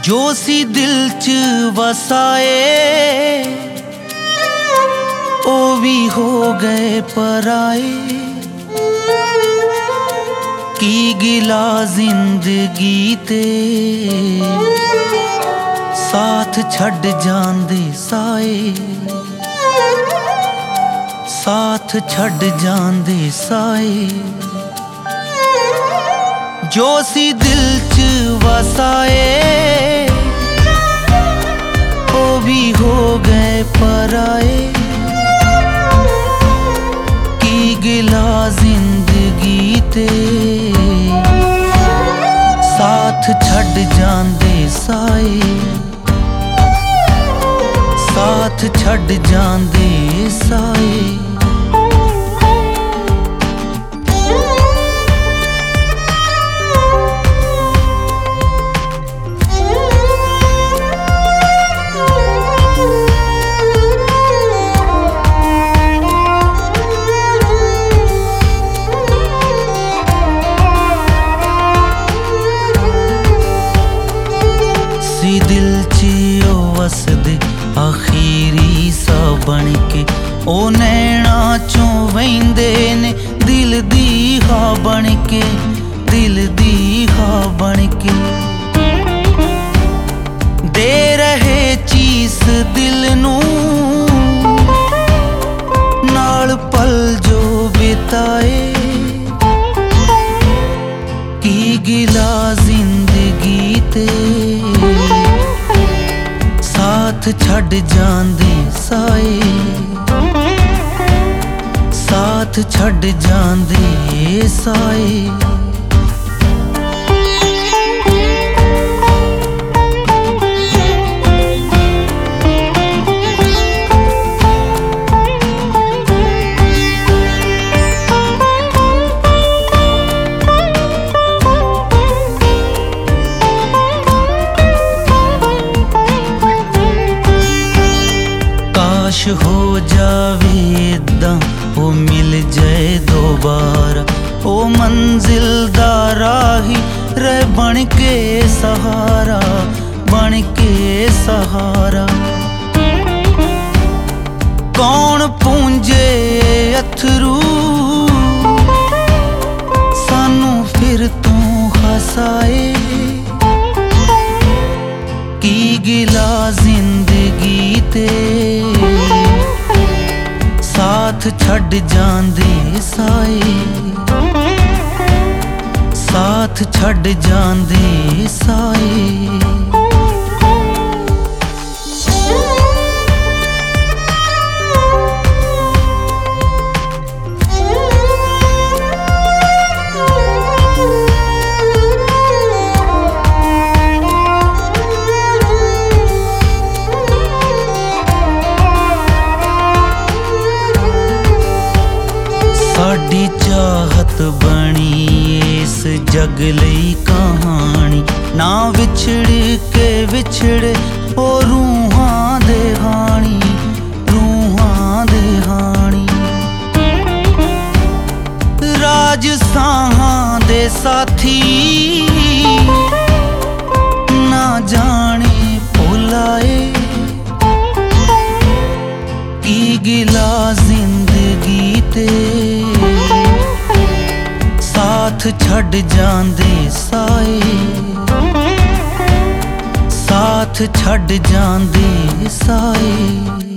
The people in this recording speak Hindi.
जो सी दिल च वसाए ओ भी हो गए पराए। की गिला जिंदगी ते साथ छड़ जांदे साए, साथ छड़ जांदे साए। जो सी दिल च वसाए ओ भी हो गए पराए। की गिला जिंदगी ते साथ छड़ जांदे साए, साथ छड़ जांदे साए। दिल च वसदे आखिरी सा बन के ओ नैना चों वहिंदे ने दिल दी हा बन के, दिल दी हा बन के। दे रहे चीस दिल नू नाल पल जो बिताए। की गिला जिंदगी ते साथ छड़ जांदे साए, साथ छड़ जांदे साए। हो जावे इदां ओ मिल जाए दोबारा, ओ मंजिल दा राही रह बन के सहारा, बन के सहारा। कौन पूंजे अथरू सानू फिर तू हसाए। की गिला जिंदगी ते साथ छड़ जांदे साए, साथ छड़ जांदे साए। साडी चाहत बनी इस जग लई कहानी, ना विछड़ के विछड़े ओ रूहां दे हानी, रूहां दे हानी। राज साहां दे साथी ना जाने भुलाए। की गिला जिंदगी ते साथ छड़ जांदे साए, साथ छड़ जांदे साए।